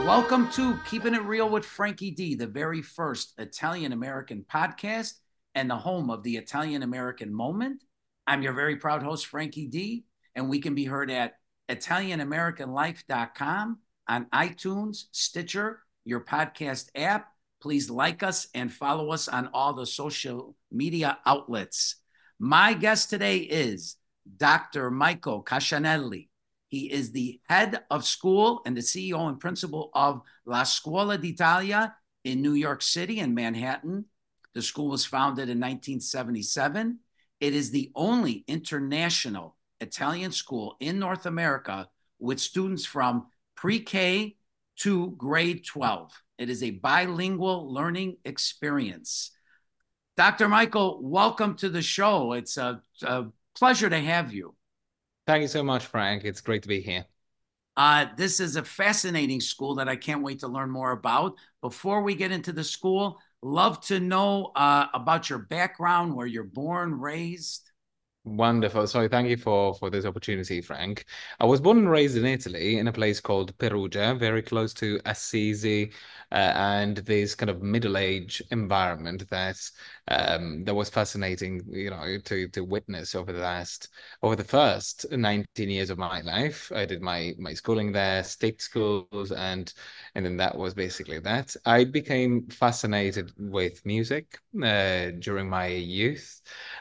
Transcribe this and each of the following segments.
Welcome to Keeping It Real with Frankie D, the very first Italian American podcast and the home of the Italian American moment. I'm your very proud host, Frankie D, and we can be heard at ItalianAmericanLife.com, on iTunes, Stitcher, your podcast app. Please like us and follow us on all the social media outlets. My guest today is Dr. Michael Cascianelli. He is the head of school and the CEO and principal of La Scuola d'Italia in New York City and Manhattan. The school was founded in 1977. It is the only international Italian school in North America with students from pre-K to grade 12. It is a bilingual learning experience. Dr. Michael, welcome to the show. It's a pleasure to have you. Thank you so much, Frank. It's great to be here. This is a fascinating school that I can't wait to learn more about. Before we get into the school, love to know about your background, where you're born, raised. Wonderful. So thank you for this opportunity, Frank. I was born and raised in Italy in a place called Perugia, very close to Assisi, and this kind of middle age environment that was fascinating, to witness over the first 19 years of my life. I did my schooling there, state schools, and then that was basically that. I became fascinated with music during my youth.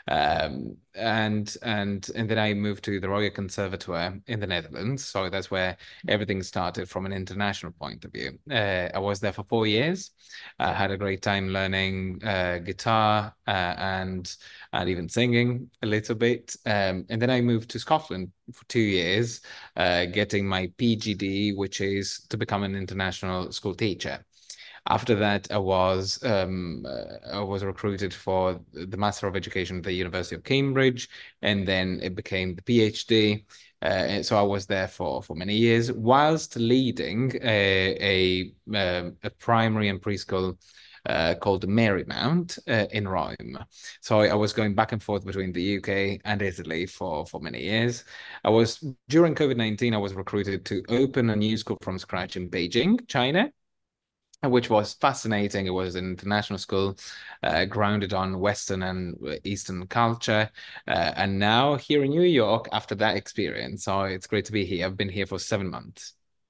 And then I moved to the Royal Conservatoire in the Netherlands. So that's where everything started from an international point of view. I was there for 4 years. I had a great time learning guitar and even singing a little bit. And then I moved to Scotland for 2 years, getting my PGD, which is to become an international school teacher. After that, I was recruited for the Master of Education at the University of Cambridge, and then it became the PhD. And so I was there for many years, whilst leading a primary and preschool called Marymount in Rome. So I was going back and forth between the UK and Italy for many years. During COVID-19, I was recruited to open a new school from scratch in Beijing, China, which was fascinating. It was an international school grounded on Western and Eastern culture. And now here in New York, after that experience, so it's great to be here. I've been here for 7 months.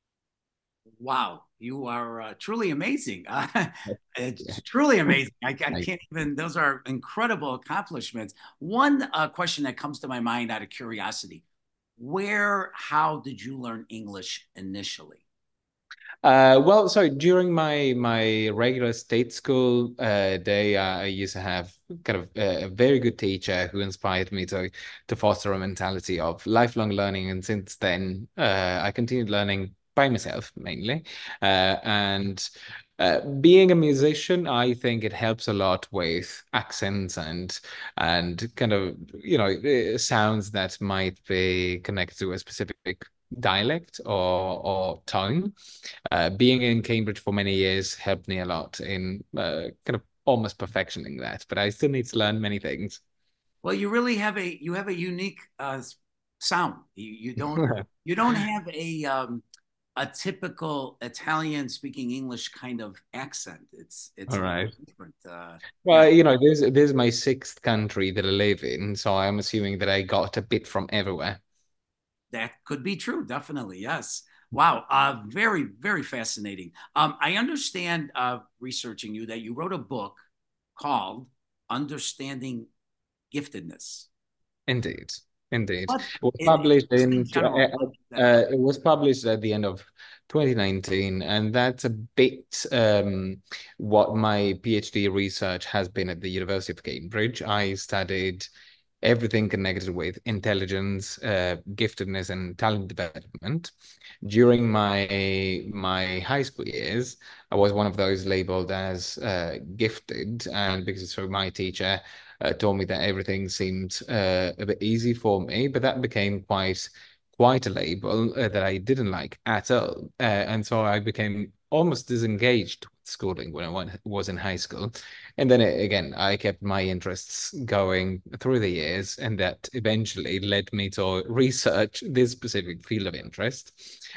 Wow, you are truly amazing. It's Yeah. truly amazing. I Like, can't even, those are incredible accomplishments. One question that comes to my mind out of curiosity, how did you learn English initially? well, so during my regular state school day, I used to have kind of a very good teacher who inspired me to foster a mentality of lifelong learning, and since then, I continued learning by myself mainly, and. Being a musician, I think it helps a lot with accents and kind of sounds that might be connected to a specific dialect or tone. Being in Cambridge for many years helped me a lot in kind of almost perfectioning that, but I still need to learn many things. Well, you have a unique sound. You don't have a typical Italian speaking English kind of accent. It's All a little right. different. Yeah, Well, this is my sixth country that I live in, so I'm assuming that I got a bit from everywhere. that could be true. Definitely, yes. Wow, very very fascinating. I understand researching you that you wrote a book called Understanding Giftedness. Indeed, indeed. What It was published just in general, what is that about? it was published at the end of 2019, and that's a bit what my PhD research has been at the University of Cambridge. I studied everything connected with intelligence, giftedness, and talent development. During my high school years, I was one of those labeled as gifted, and because so my teacher told me that everything seemed a bit easy for me, but that became quite a label that I didn't like at all. And so I became almost disengaged with schooling when was in high school. And then again, I kept my interests going through the years, and that eventually led me to research this specific field of interest.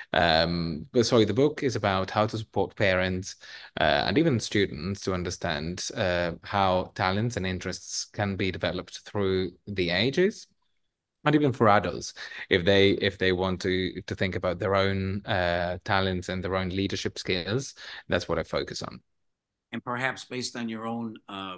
But sorry, the book is about how to support parents and even students to understand how talents and interests can be developed through the ages, and even for adults, if they want to think about their own talents and their own leadership skills. That's what I focus on. And perhaps based on your own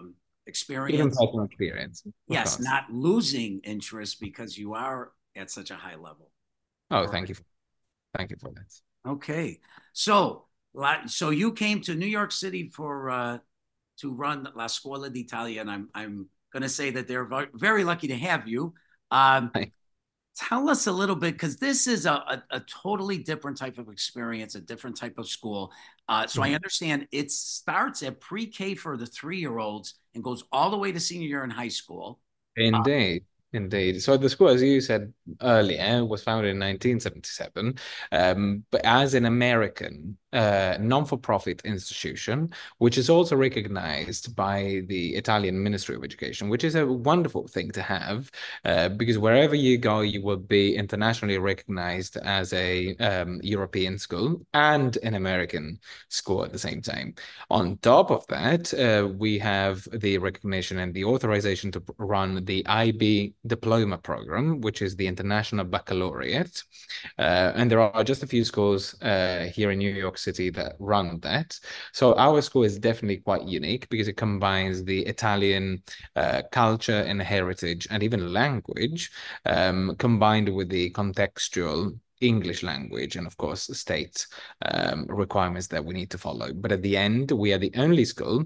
Even experience, personal experience, of yes, course. not losing interest because you are at such a high level. Oh, All right. thank you for that. Okay. So, so you came to New York City for to run La Scuola d'Italia, and I'm going to say that they're very lucky to have you. Um, Hi. Tell us a little bit, because this is a totally different type of experience, a different type of school. So I Mhm. understand it starts at pre-K for the 3-year-olds and goes all the way to senior year in high school. Uh, Indeed, indeed. So the school, as you said earlier, was founded in 1977, but as an American non-for-profit institution, which is also recognized by the Italian Ministry of Education, which is a wonderful thing to have, because wherever you go, you will be internationally recognized as a European school and an American school at the same time. On top of that, we have the recognition and the authorization to run the IB diploma program, which is the International Baccalaureate. And there are just a few schools here in New York City that run that. So our school is definitely quite unique because it combines the Italian culture and heritage and even language, combined with the contextual English language and, of course, state requirements that we need to follow. But at the end, we are the only school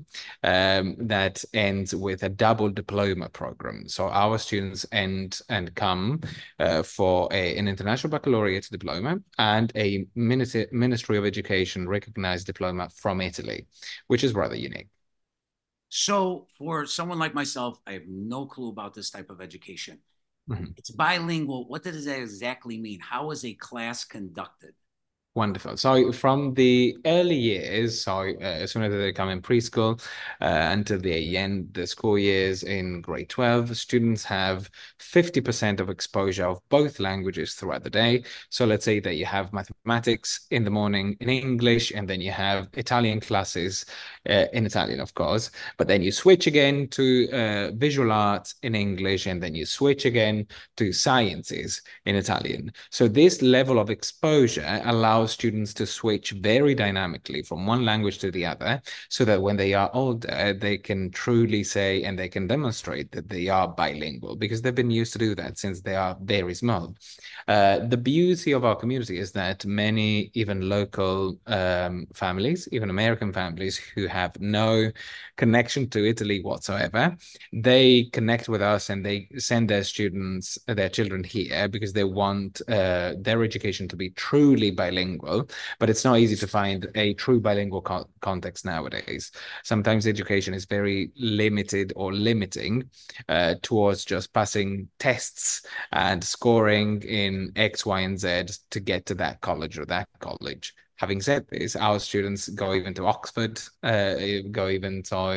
that ends with a double diploma program. So our students end and come for an international baccalaureate diploma and a Ministry of Education recognized diploma from Italy, which is rather unique. so for someone like myself, I have no clue about this type of education. Mhm. It's bilingual. What does that exactly mean? How is a class conducted? Wonderful. So from the early years, so as soon as they come in preschool until the end the school years in grade 12, students have 50% of exposure of both languages throughout the day. So let's say that you have mathematics in the morning in English, and then you have Italian classes in Italian, of course, but then you switch again to visual arts in English, and then you switch again to sciences in Italian. So this level of exposure allows students to switch very dynamically from one language to the other, so that when they are older, they can truly say and they can demonstrate that they are bilingual because they've been used to do that since they are very small. The beauty of our community is that many, even local families, even American families who have no connection to Italy whatsoever, they connect with us and they send their students, their children here because they want their education to be truly bilingual. But it's not easy to find a true bilingual context nowadays. Sometimes education is very limited or limiting towards just passing tests and scoring in X, Y, and Z to get to that college or that college. Having said this, our students go even to Oxford, go even to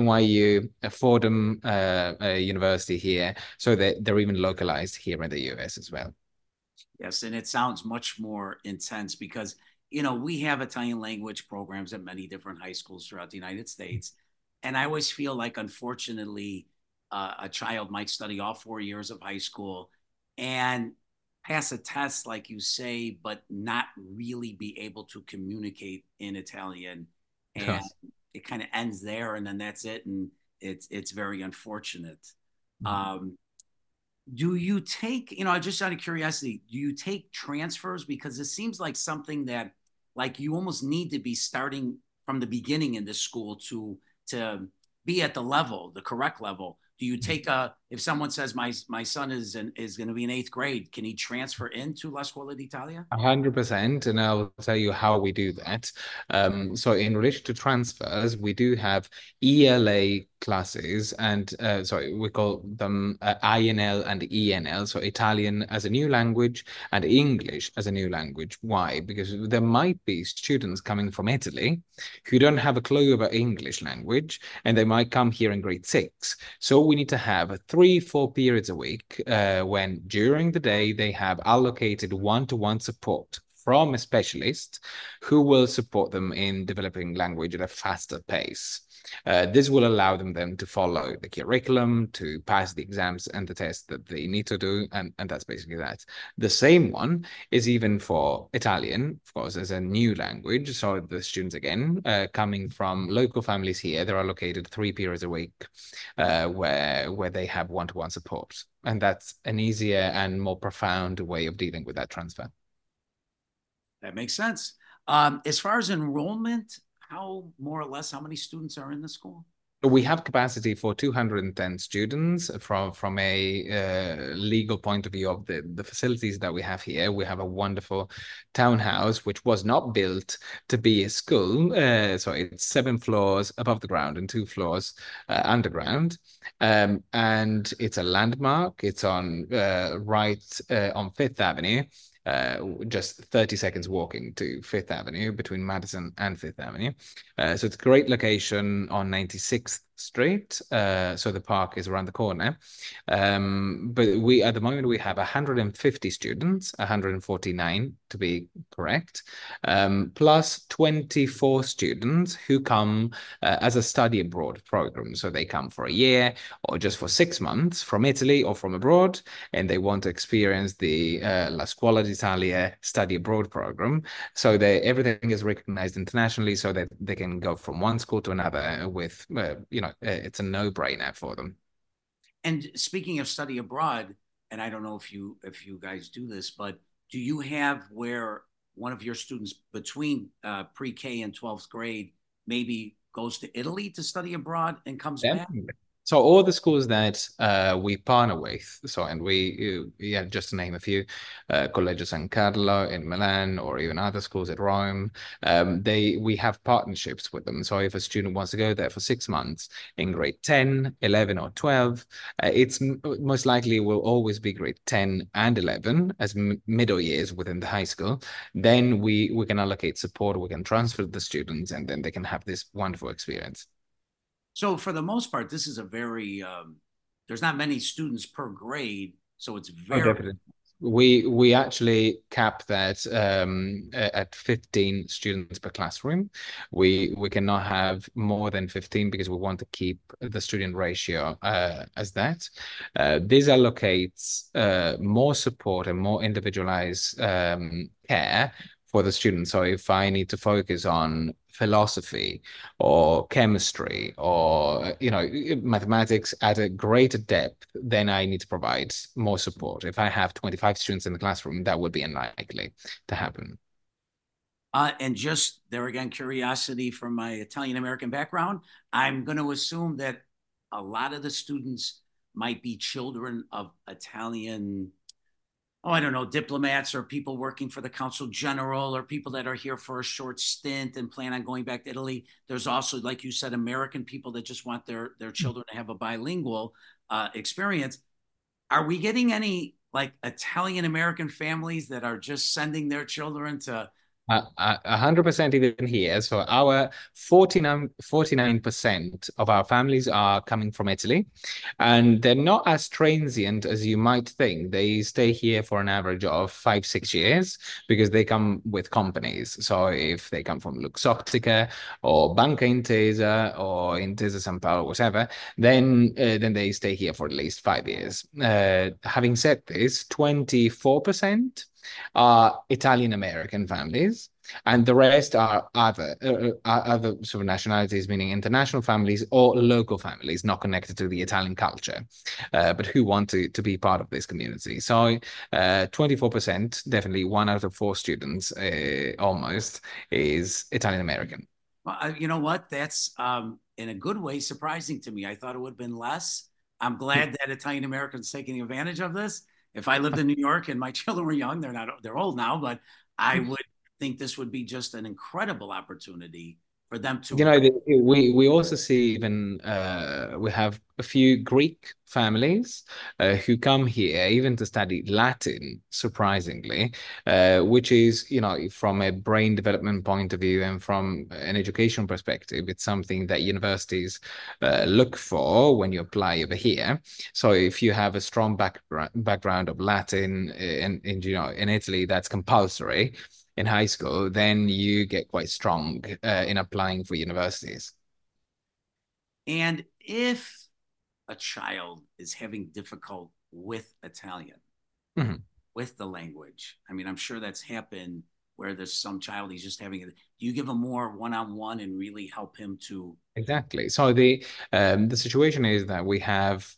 NYU, Fordham University here, so that they're even localized here in the US as well. Yes, and it sounds much more intense because, we have Italian language programs at many different high schools throughout the United States. And I always feel like, unfortunately, a child might study all 4 years of high school and pass a test, like you say, but not really be able to communicate in Italian. And Yes. it kind of ends there, and then that's it. And it's very unfortunate. Um, do you take, just out of curiosity, do you take transfers? Because it seems like something that, like, you almost need to be starting from the beginning in this school to be at the level, the correct level. Do you take if someone says my son is going to be in eighth grade, can he transfer into La Scuola d'Italia? 100%, and I'll tell you how we do that. So in relation to transfers, we do have ELA classes, and sorry, we call them INL and ENL, so Italian as a new language and English as a new language. Why? Because there might be students coming from Italy who don't have a clue about English language, and they might come here in grade six. So we need to have 3-4 periods a week when during the day they have allocated one-to-one support from a specialist who will support them in developing language at a faster pace. This will allow them to follow the curriculum, to pass the exams and the tests that they need to do, and that's basically that. The same one is even for Italian, of course, as a new language. So the students, again, coming from local families here, they're allocated 3 periods a week where they have one-to-one support. And that's an easier and more profound way of dealing with that transfer. That makes sense. As far as enrollment, how more or less how many students are in the school? We have capacity for 210 students from a legal point of view of the facilities that we have here. We have a wonderful townhouse, which was not built to be a school. So it's 7 floors above the ground and 2 floors underground. And it's a landmark. It's on right on Fifth Avenue. Just 30 seconds walking to Fifth Avenue, between Madison and Fifth Avenue. So it's a great location on 96th Street. So the park is around the corner. But we, at the moment, we have 150 students, 149 to be correct, plus 24 students who come as a study abroad program. So they come for a year or just for 6 months from Italy or from abroad, and they want to experience the La Scuola d'Italia study abroad program. So everything is recognized internationally, so that they can go from one school to another with, it's a no-brainer for them. And speaking of study abroad, and I don't know if you guys do this, but do you have where one of your students between pre-K and 12th grade maybe goes to Italy to study abroad and comes back? So all the schools that we partner with, and just to name a few, Collegio San Carlo in Milan, or even other schools at Rome, we have partnerships with them. So if a student wants to go there for 6 months in grade 10, 11, or 12, it's most likely will always be grade 10 and 11 as middle years within the high school. Then we can allocate support, we can transfer the students, and then they can have this wonderful experience. So for the most part, this is a very there's not many students per grade, so it's very. Oh, definitely. We actually cap that at 15 students per classroom. We cannot have more than 15 because we want to keep the student ratio as that. This allocates more support and more individualized care for the students. So if I need to focus on philosophy or chemistry or mathematics at a greater depth, then I need to provide more support. If I have 25 students in the classroom, that would be unlikely to happen. And just there again, curiosity from my Italian American background, I'm going to assume that a lot of the students might be children of Italian, I don't know, diplomats or people working for the Consul General or people that are here for a short stint and plan on going back to Italy. There's also, like you said, American people that just want their children to have a bilingual experience. Are we getting any like Italian American families that are just sending their children to 100% even here. So our 49% of our families are coming from Italy, and they're not as transient as you might think. They stay here for an average of 5-6 years because they come with companies. So if they come from Luxottica or Banca Intesa or Intesa San Paolo, whatever, then they stay here for at least 5 years. Having said this, 24% are Italian American families, and the rest are other sort of nationalities, meaning international families or local families not connected to the Italian culture, but who want to be part of this community. So 24%, definitely 1 out of 4 students almost is Italian American. Well, you know what? That's in a good way surprising to me. I thought it would have been less. I'm glad that Italian Americans taking advantage of this. If I lived in New York and my children were young, they're old now, but I would think this would be just an incredible opportunity for them You to. know, we also see even we have a few Greek families who come here even to study Latin, surprisingly, which is, you know, from a brain development point of view and from an education perspective, it's something that universities look for when you apply over here. So if you have a strong background of Latin in you know in Italy, that's compulsory in high school, then you get quite strong in applying for universities. And if a child is having difficult with Italian, Mhm. with the language, I mean, I'm sure that's happened where there's some child he's just having. Do you give him more one-on-one and really help him to? Exactly. So the situation is that we have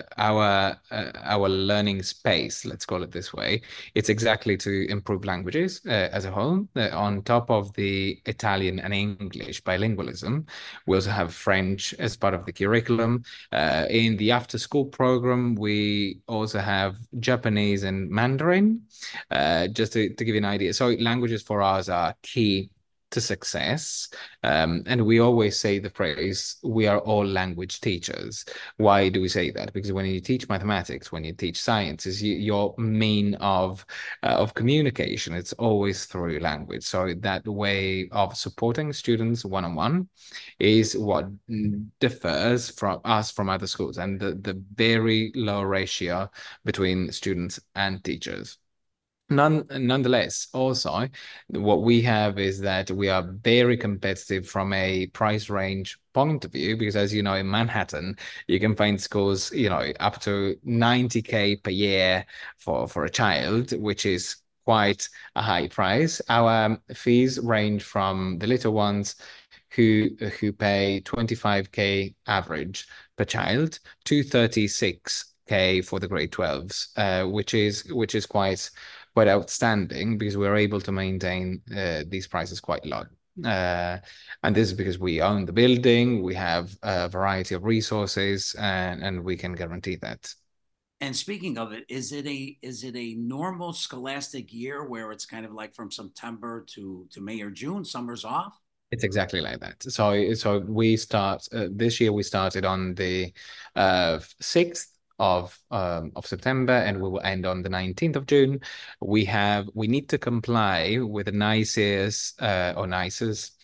our learning space, let's call it this way. It's exactly to improve languages as a whole. On top of the Italian and English bilingualism, we also have French as part of the curriculum. In the after-school program, we also have Japanese and Mandarin. Just to give you an idea. So languages for us are key to success. And we always say the phrase, we are all language teachers. Why do we say that? Because when you teach mathematics, when you teach science, is your mean of communication. It's always through language. So that way of supporting students one-on-one is what differs from us from other schools and the very low ratio between students and teachers. Nonetheless, also, what we have is that we are very competitive from a price range point of view, because as you know, in Manhattan, you can find schools, you know, up to 90K per year for a child, which is quite a high price. Our fees range from the little ones who pay 25K average per child to 36K for the grade 12s, which is quite outstanding because we're able to maintain these prices quite low. And this is because we own the building, we have a variety of resources, and we can guarantee that. And speaking of it, is it a normal scholastic year where it's kind of like from September to May or June, summer's off? It's exactly like that. So we start this year. We started on the 6th of September, and we will end on the 19th of June. We need to comply with the NICES or NICES.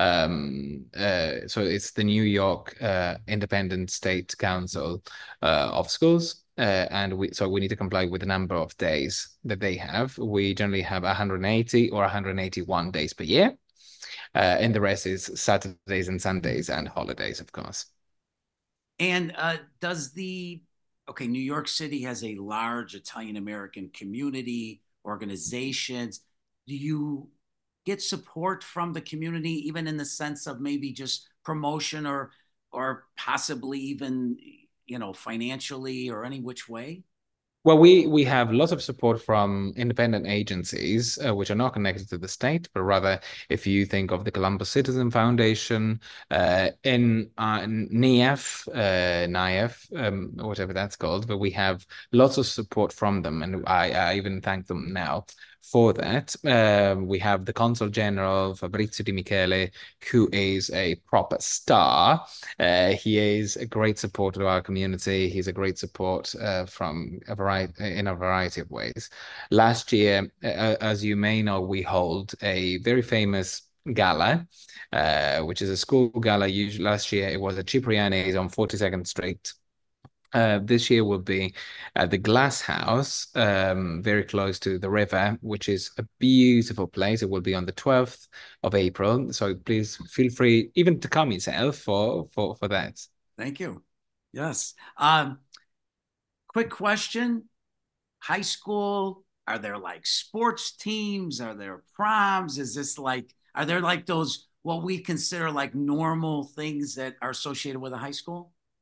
So it's the New York Independent State Council of Schools. And we need to comply with the number of days that they have. We generally have 180 or 181 days per year. And the rest is Saturdays and Sundays and holidays, of course. And okay, New York City has a large Italian American community, organizations. Do you get support from the community, even in the sense of maybe just promotion or possibly even, financially or any which way? Well, we have lots of support from independent agencies, which are not connected to the state, but rather, if you think of the Columbus Citizen Foundation, in NIEF, whatever that's called, but we have lots of support from them, and I even thank them now for that. We have the Consul General Fabrizio Di Michele, who is a proper star. He is a great support to our community. He's a great support from a variety of ways. Last year, as you may know, we hold a very famous gala, which is a school gala. Usually, last year it was at Cipriani's on 42nd Street. This year will be at the Glass House, very close to the river, which is a beautiful place. It will be on the 12th of April. So please feel free even to come yourself for that. Thank you. Yes. Quick question. High school, are there like sports teams? Are there proms? Are there like those what we consider like normal things that are associated with a high school?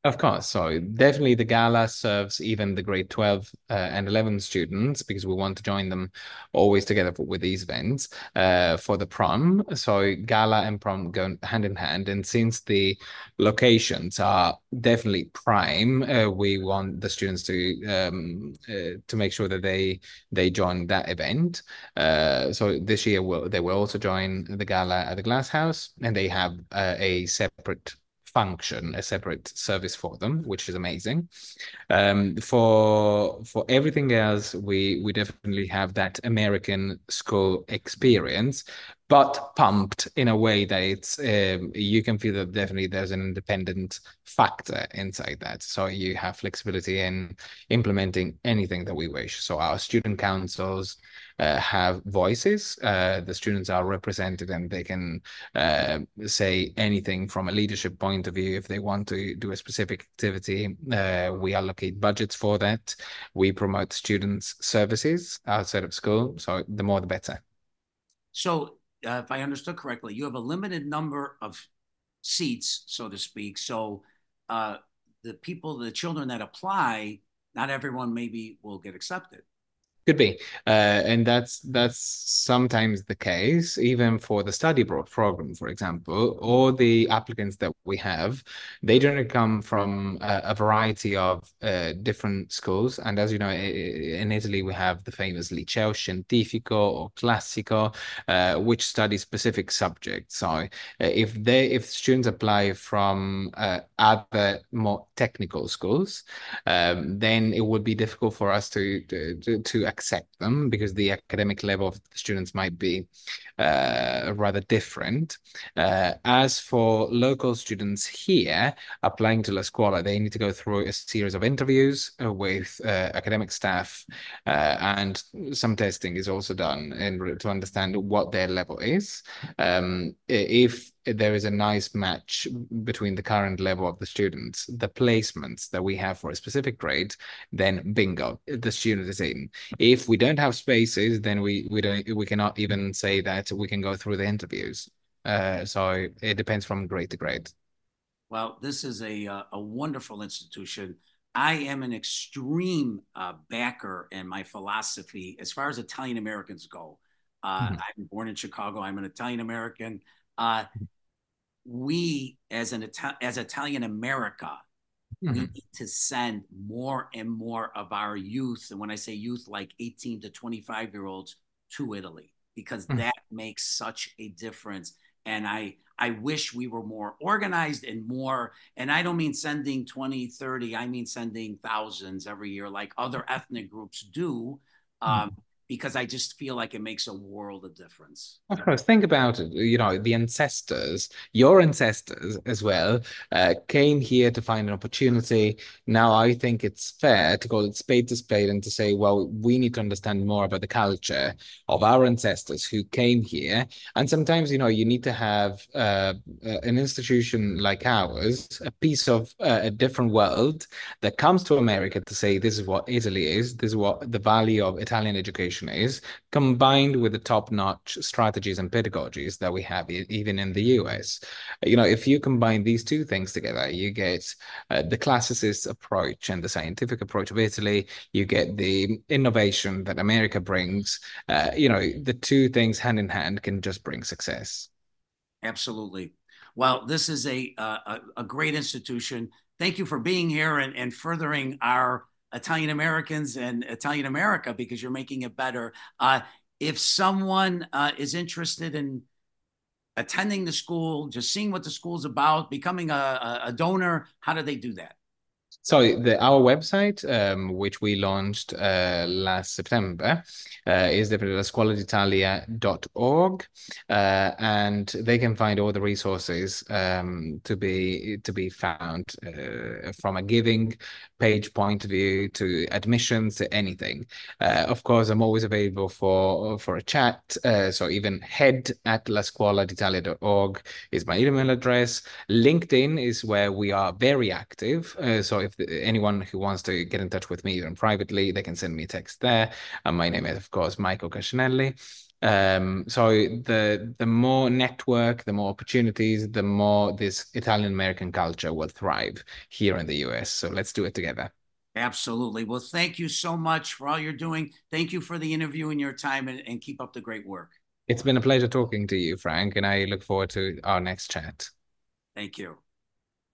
Of course. So definitely the gala serves even the grade 12 and 11 students because we want to join them always together with these events for the prom. So gala and prom go hand in hand. And since the locations are definitely prime, we want the students to make sure that they join that event. So this year they will also join the gala at the Glass House, and they have a separate function, a separate service for them, which is amazing. For everything else, we definitely have that American school experience, but pumped in a way that it's you can feel that definitely there's an independent factor inside that. So you have flexibility in implementing anything that we wish. So our student councils have voices. The students are represented and they can say anything from a leadership point of view. If they want to do a specific activity, we allocate budgets for that. We promote students' services outside of school. So the more, the better. So, if I understood correctly, you have a limited number of seats, so to speak. So, uh, the children that apply, not everyone maybe will get accepted. Could be, and that's sometimes the case, even for the study abroad program, for example, or the applicants that we have, they generally come from a variety of different schools. And as you know, in Italy, we have the famous Liceo Scientifico or Classico, which study specific subjects. So if students apply from other more technical schools, then it would be difficult for us to accept them because the academic level of the students might be rather different. As for local students here applying to La Scuola, they need to go through a series of interviews with academic staff, and some testing is also done in order to understand what their level is. If there is a nice match between the current level of the students, the placements that we have for a specific grade, then bingo, the student is in. If we don't have spaces, then we cannot even say that we can go through the interviews. So it depends from grade to grade. Well, this is a wonderful institution. I am an extreme backer in my philosophy as far as Italian Americans go. Mhm. I'm born in Chicago. I'm an Italian American. Uh, we, as Italian America, we Mhm. need to send more and more of our youth, and when I say youth, like 18 to 25-year-olds, to Italy, because Mhm. that makes such a difference. And I wish we were more organized and more, and I don't mean sending 20, 30, I mean sending thousands every year like other ethnic groups do, um, Mhm. because I just feel like it makes a world of difference. Of course, think about it. You know, the ancestors, your ancestors as well, came here to find an opportunity. Now, I think it's fair to call it spade to spade and to say, well, we need to understand more about the culture of our ancestors who came here. And sometimes, you know, you need to have an institution like ours, a piece of a different world that comes to America to say, this is what Italy is, this is what the value of Italian education is, combined with the top-notch strategies and pedagogies that we have even in the US. You know, if you combine these two things together, you get the classicist approach and the scientific approach of Italy, you get the innovation that America brings. You know, the two things hand in hand can just bring success. Absolutely. Well, this is a great institution. Thank you for being here and furthering our Italian Americans and Italian America because you're making it better. If someone is interested in attending the school, just seeing what the school's about, becoming a donor, how do they do that? So our website, which we launched last September, is www.lascuoladitalia.org, and they can find all the resources to be found from a giving page point of view to admissions to anything. Of course, I'm always available for a chat. So even head@lascuoladitalia.org is my email address. LinkedIn is where we are very active. So if anyone who wants to get in touch with me even privately, they can send me a text there. And my name is, of course, Michael Cascinelli. So the more network, the more opportunities, the more this Italian American culture will thrive here in the US. So let's do it together. Absolutely. Well, thank you so much for all you're doing. Thank you for the interview and your time, and keep up the great work. It's been a pleasure talking to you, Frank, and I look forward to our next chat. Thank you.